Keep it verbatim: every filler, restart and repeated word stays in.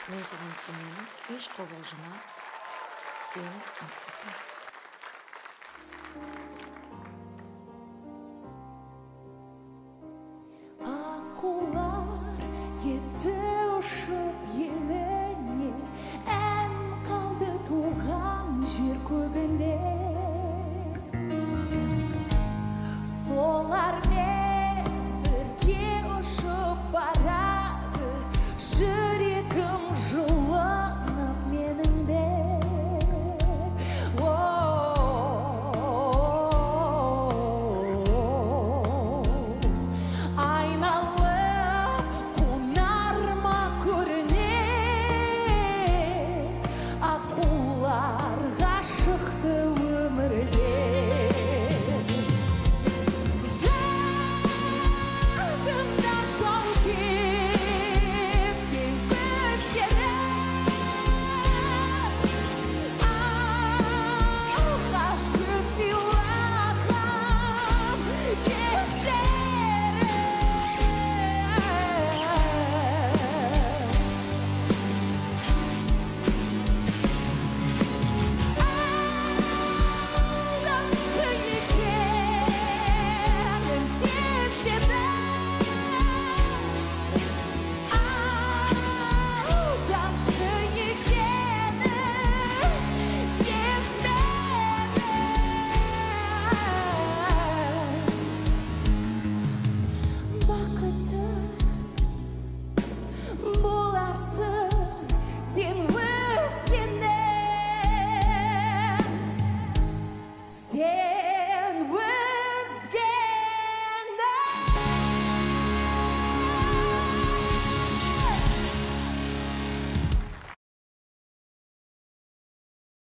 Мен саған сенемін, еш қобалжыма, сен мықтысың. Аққулар кетті ұшып еліне, ән қалды туған жер көгінде. Солармен бірге ұшып барады, жүрегім жылынып менің де. Айналып қонарма көріне, аққулар ғашықты өмірде. Боларсың